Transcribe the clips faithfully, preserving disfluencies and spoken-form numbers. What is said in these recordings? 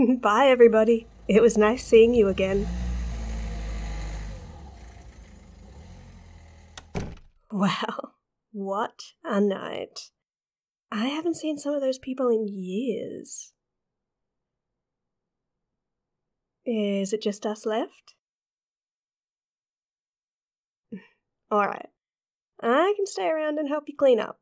Bye, everybody. It was nice seeing you again. Wow, what a night. I haven't seen some of those people in years. Is it just us left? Alright. I can stay around and help you clean up.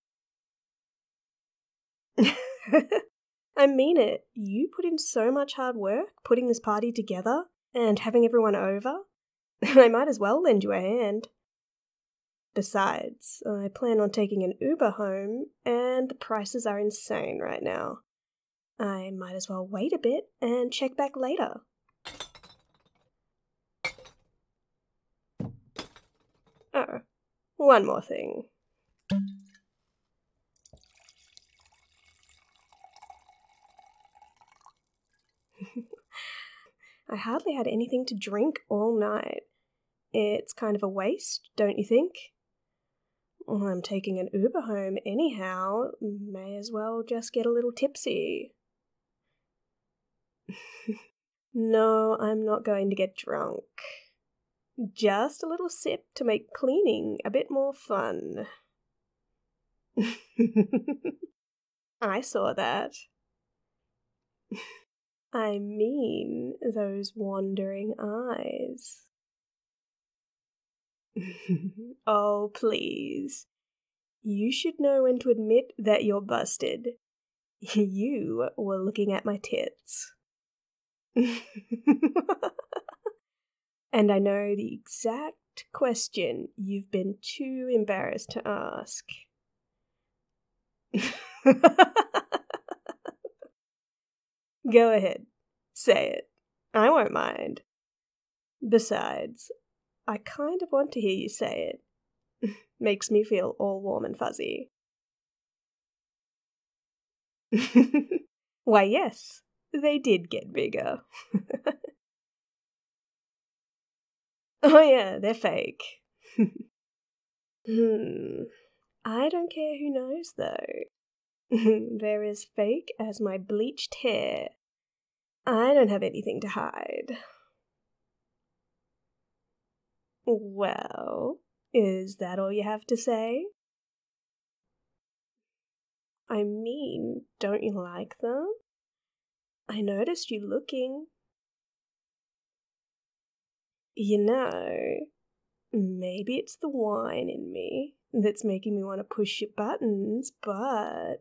I mean it. You put in so much hard work putting this party together and having everyone over. I might as well lend you a hand. Besides, I plan on taking an Uber home, and the prices are insane right now. I might as well wait a bit and check back later. Oh, one more thing. I hardly had anything to drink all night. It's kind of a waste, don't you think? Well, I'm taking an Uber home anyhow. May as well just get a little tipsy. No, I'm not going to get drunk. Just a little sip to make cleaning a bit more fun. I saw that. I mean, those wandering eyes. Oh, please. You should know when to admit that you're busted. You were looking at my tits. And I know the exact question you've been too embarrassed to ask. Go ahead. Say it. I won't mind. Besides, I kind of want to hear you say it. Makes me feel all warm and fuzzy. Why, yes, they did get bigger. Oh yeah, they're fake. Hmm. I don't care who knows, though. They're as fake as my bleached hair. I don't have anything to hide. Well, is that all you have to say? I mean, don't you like them? I noticed you looking. You know, maybe it's the wine in me that's making me want to push your buttons, but...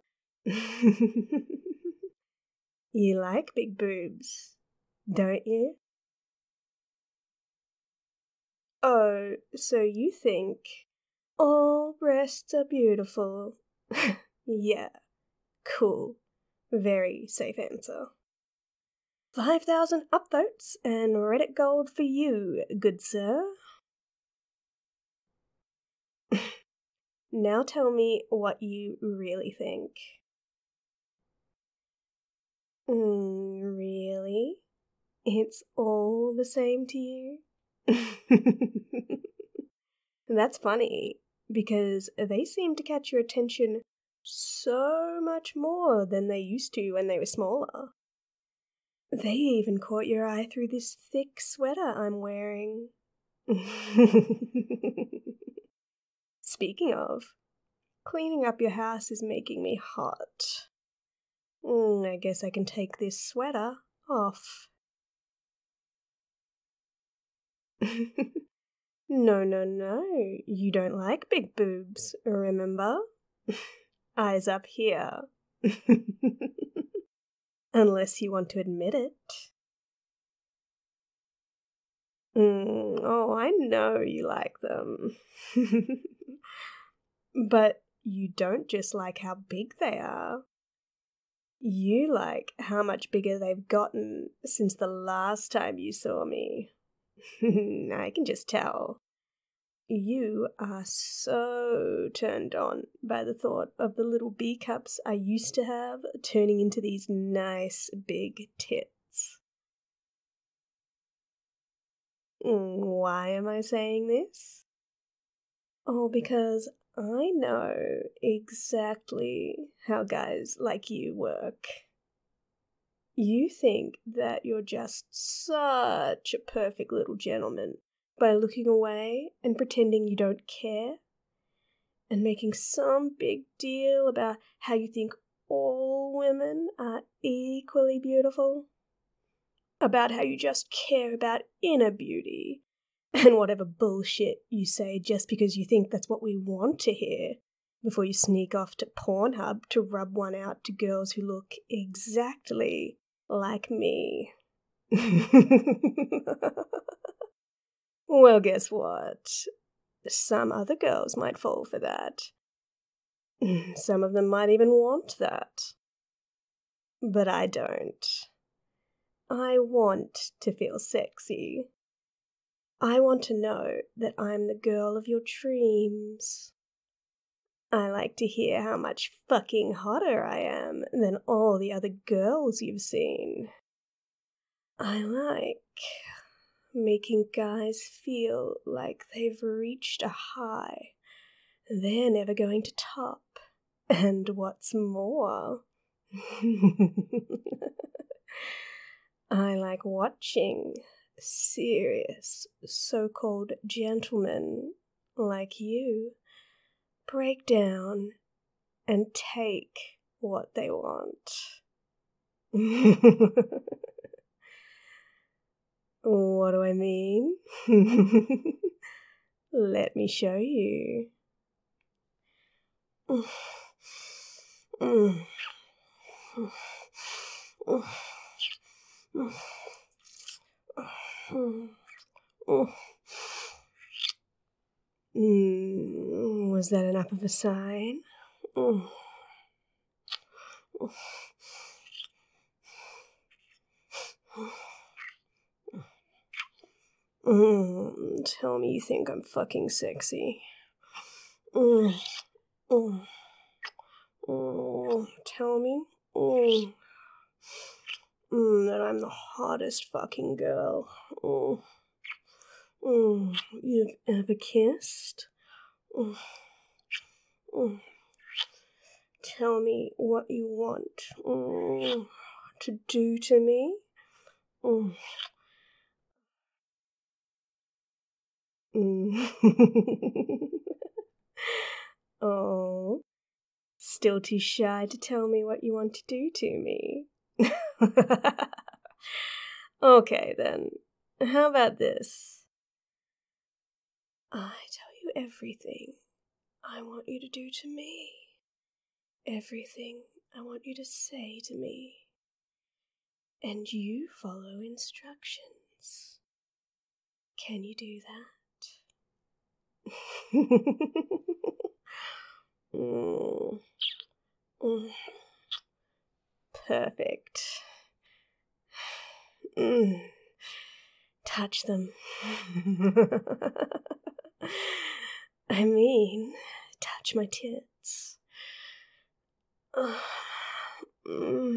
You like big boobs, don't you? Oh, so you think all breasts are beautiful? Yeah, cool. Very safe answer. five thousand upvotes and Reddit gold for you, good sir. Now tell me what you really think. Mm, really? It's all the same to you? That's funny, because they seem to catch your attention so much more than they used to when they were smaller. They even caught your eye through this thick sweater I'm wearing. Speaking of, cleaning up your house is making me hot. Mm, I guess I can take this sweater off. No, no, no. You don't like big boobs, remember? Eyes up here. Unless you want to admit it. Mm, oh, I know you like them. But you don't just like how big they are. You like how much bigger they've gotten since the last time you saw me. I can just tell. You are so turned on by the thought of the little B cups I used to have turning into these nice big tits. Why am I saying this? Oh, because I know exactly how guys like you work. You think that you're just such a perfect little gentleman by looking away and pretending you don't care and making some big deal about how you think all women are equally beautiful, about how you just care about inner beauty, and whatever bullshit you say just because you think that's what we want to hear before you sneak off to Pornhub to rub one out to girls who look exactly like me. Well, guess what? Some other girls might fall for that. Some of them might even want that. But I don't. I want to feel sexy. I want to know that I'm the girl of your dreams. I like to hear how much fucking hotter I am than all the other girls you've seen. I like making guys feel like they've reached a high they're never going to top. And what's more, I like watching serious so-called gentlemen like you break down and take what they want. What do I mean? Let me show you. Mm, was that enough of a sign? Mm. Mm, tell me you think I'm fucking sexy. Mm, mm, mm, tell me mm, mm, that I'm the hottest fucking girl mm, mm, you've ever kissed. Mm, mm. Tell me what you want mm, to do to me. Mm. Mm. Oh, still too shy to tell me what you want to do to me? Okay then, how about this? I tell you everything I want you to do to me. Everything I want you to say to me. And you follow instructions. Can you do that? mm. Mm. Perfect. Mm. Touch them. I mean, touch my tits. Mm.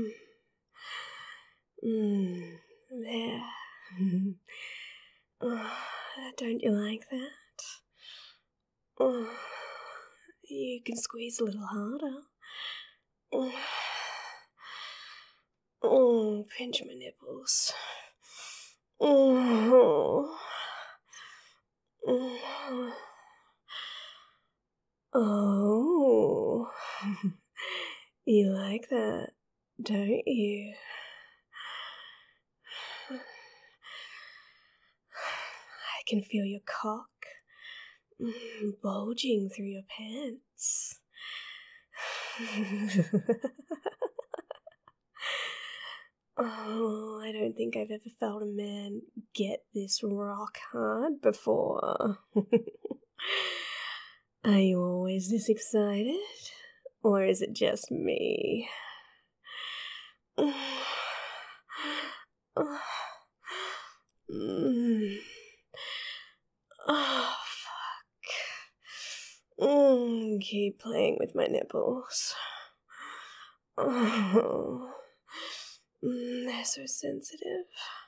Mm. There. Oh, don't you like that? Oh, you can squeeze a little harder. Oh, oh pinch my nipples. Oh, oh, oh. You like that, don't you? I can feel your cock bulging through your pants. Oh, I don't think I've ever felt a man get this rock hard before. Are you always this excited? Or is it just me? Mm. Oh, fuck. Mm, keep playing with my nipples. Oh, mm, they're so sensitive.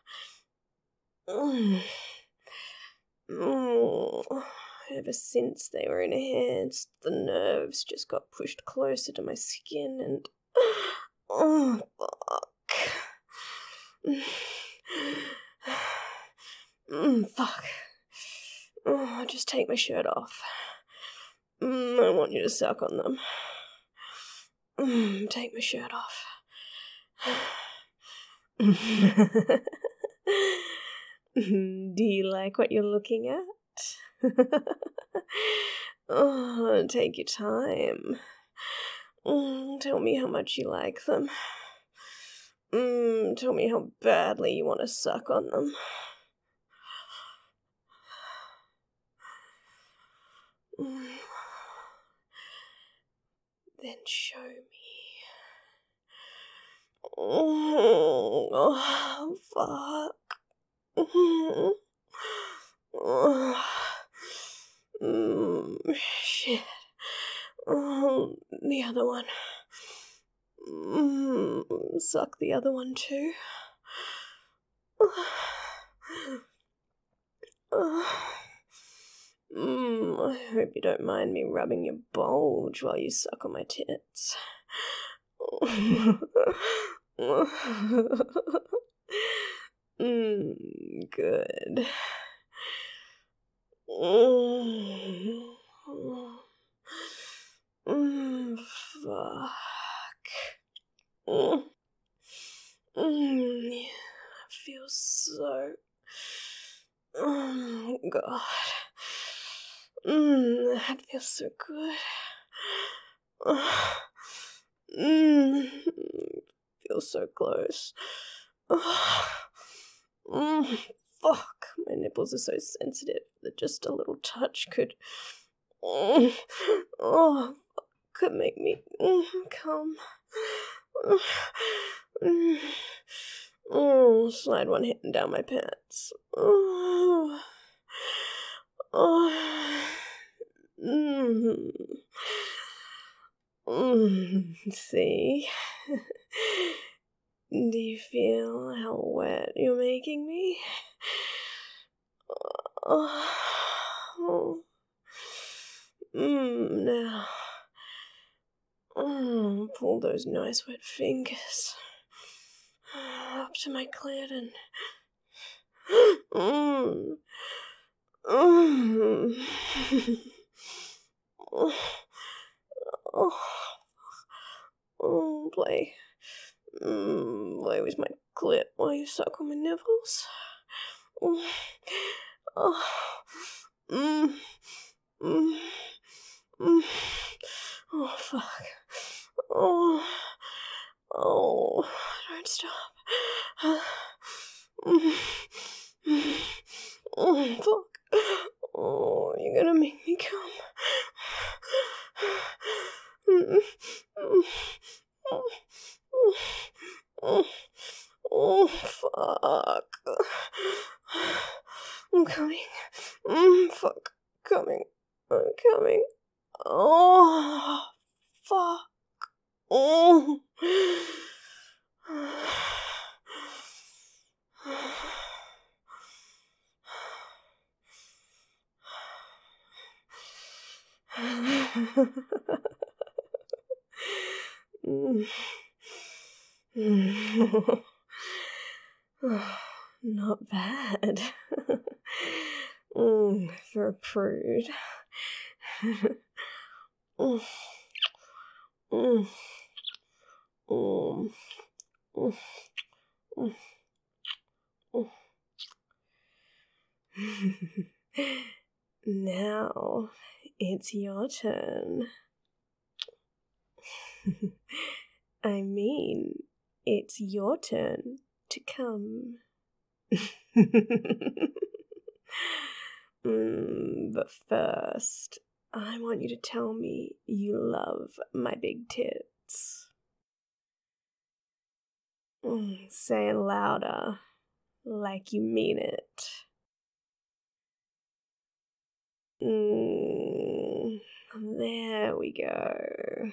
Mm. Mm. Ever since they were enhanced, the nerves just got pushed closer to my skin and... Oh, fuck. Mm, fuck. Oh, just take my shirt off. Mm, I want you to suck on them. Mm, take my shirt off. Do you like what you're looking at? Oh, take your time. Mm, tell me how much you like them. Mm, tell me how badly you want to suck on them. Mm. Then show me. Oh, fuck. Oh, mm, shit. Oh, the other one. Mm, suck the other one too. Mm, I hope you don't mind me rubbing your bulge while you suck on my tits. mm, good. Mm, mm, fuck. Mm, mm, yeah, I feel so... Oh, God. Mm, that feels so good. Oh, mm, feels so close. Oh, mm, fuck, my nipples are so sensitive that just a little touch could... Oh, oh could make me mm, come. Mm, oh, slide one hand down my pants. Oh, oh, mm, mm, see? Do you feel how wet you're making me? Oh, mm, now, mm, pull those nice wet fingers up to my clit and mm, mm, oh, oh, oh, play, mm, play with my clit while you suck on my nipples. Oh, oh, mm, mm, mm, oh, fuck. Oh, oh, don't stop. Mm, mm, oh, fuck. Oh, you're gonna make me come. Mm, mm, mm, mm, oh, fuck. I'm coming. Mm, fuck. Coming. I'm coming. Oh, fuck. Oh. mm. Mm. Not bad. mm, for a prude. mm. Mm. Mm. Mm. Mm. Mm. Now it's your turn. I mean, it's your turn to come. mm, but first, I want you to tell me you love my big tits. Mm, say it louder, like you mean it. Mm, there we go.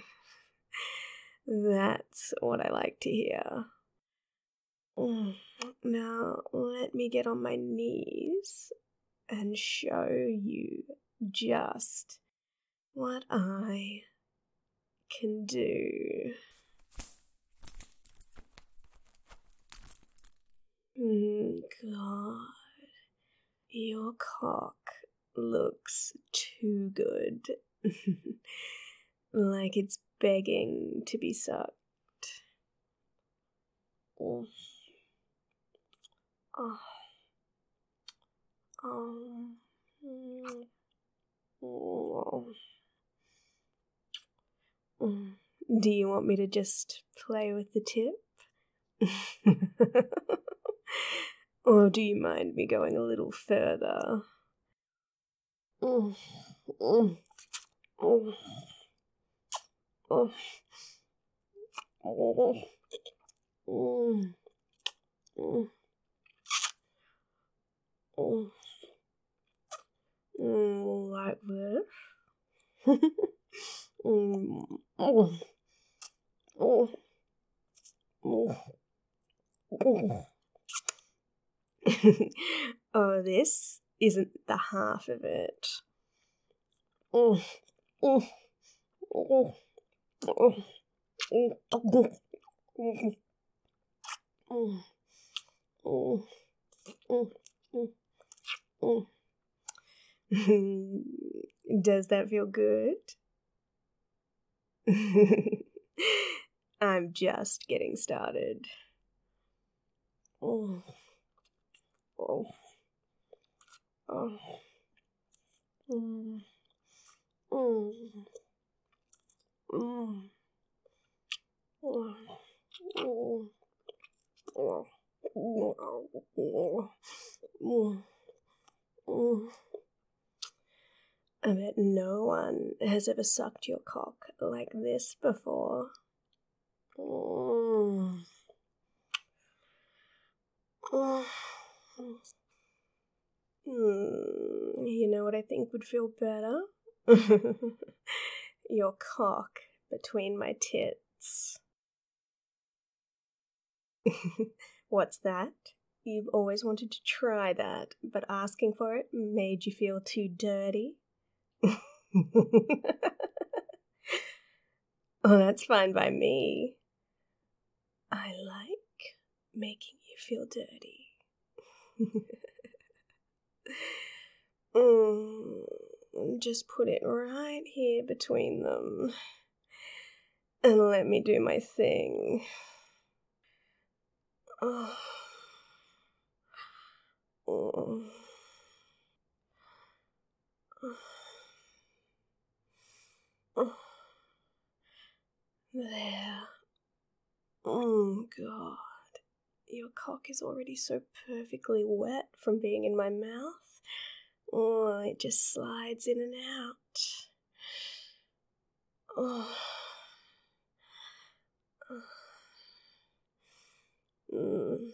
That's what I like to hear. Mm, now, let me get on my knees and show you just what I can do. Your cock looks too good. Like it's begging to be sucked. Oh. Oh. Oh. Oh. Oh. Do you want me to just play with the tip? Or do you mind me going a little further? Oh. Oh. Oh. Oh. Oh. Oh. Oh. Oh. Mm, like this. mm. Oh. Oh. Oh. Oh. Oh, this isn't the half of it. Oh. Oh. Oh. Oh. Oh. Oh. Oh. Oh. Oh. Oh. Does that feel good? I'm just getting started. Oh. Oh. Oh. Mm. Mm. Mm. Oh. Oh. Oh. Oh. Oh. Oh. I bet no one has ever sucked your cock like this before. Oh. Oh. Hmm. You know what I think would feel better? Your cock between my tits. What's that? You've always wanted to try that, but asking for it made you feel too dirty? Oh, that's fine by me. I like making you feel dirty. mm, just put it right here between them. And let me do my thing. Oh. Oh. Oh. There. Oh, God. Your cock is already so perfectly wet from being in my mouth. Oh, it just slides in and out. Oh. Mm.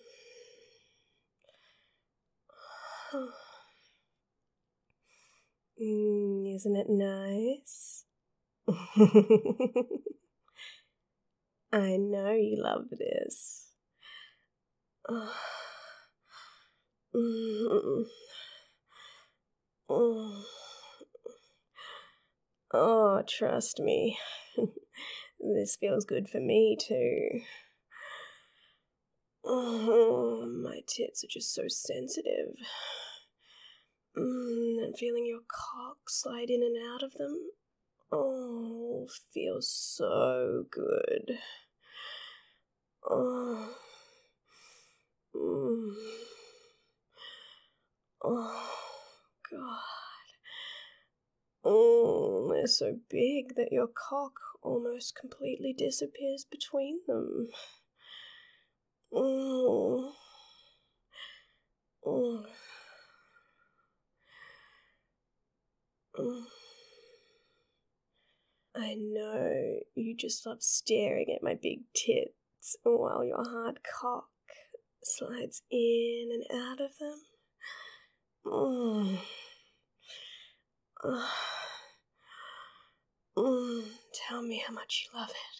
Mm, isn't it nice? I know you love this. Oh. Mm. Oh. Oh, trust me. This feels good for me too. Oh, my tits are just so sensitive. Mm, and feeling your cock slide in and out of them. Oh, feels so good. Oh. Mm. Oh, God. Oh, they're so big that your cock almost completely disappears between them. Oh. Oh. Oh. I know you just love staring at my big tits while your hard cock slides in and out of them. Oh. Oh. Oh. Tell me how much you love it.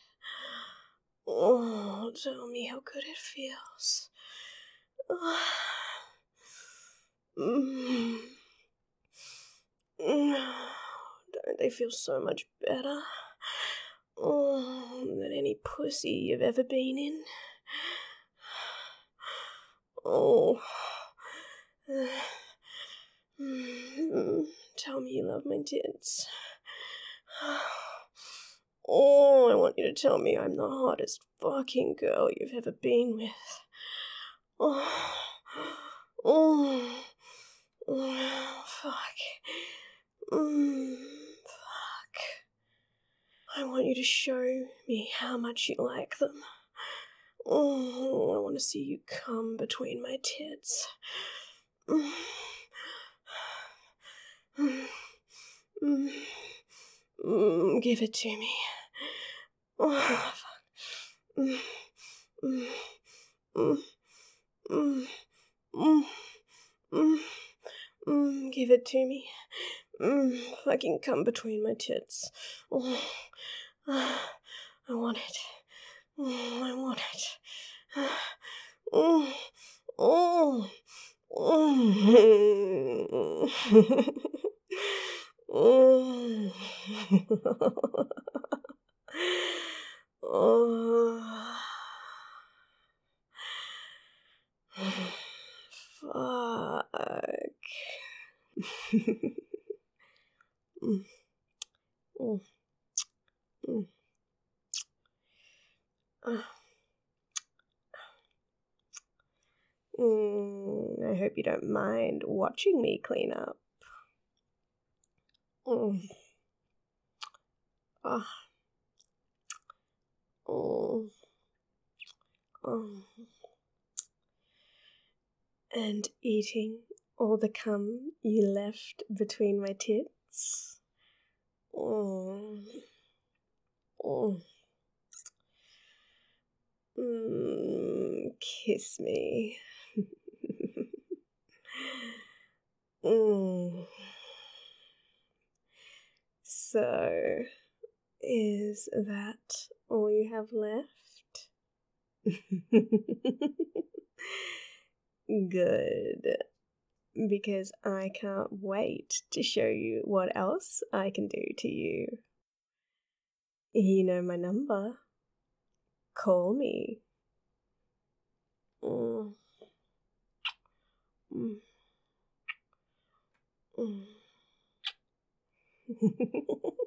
Oh, tell me how good it feels. Oh. Mm. Don't they feel so much better? Oh, than any pussy you've ever been in? Oh. Mm, tell me you love my tits. Oh, I want you to tell me I'm the hottest fucking girl you've ever been with. Oh, oh, oh fuck. Mm, fuck. I want you to show me how much you like them. Oh, I want to see you come between my tits. Mm. Mm. Mm. Mm. Give it to me. Oh, fuck. Mm. Mm. Mm. Mm. Mm. Mm. Mm. Give it to me. Mm. Fucking come between my tits. Oh. I want it. Mm. I want it. Oh. Oh. Oh. Oh. Oh. Fuck. Mm. Mm. Mm. Ah. Mm, I hope you don't mind watching me clean up. Mm. Ah. Oh. Oh. And eating all the cum you left between my tits. Oh. Oh. Mm, kiss me. Mm. So, is that all you have left? Good. Because I can't wait to show you what else I can do to you. You know my number. Call me. Mm. Mm. Mm.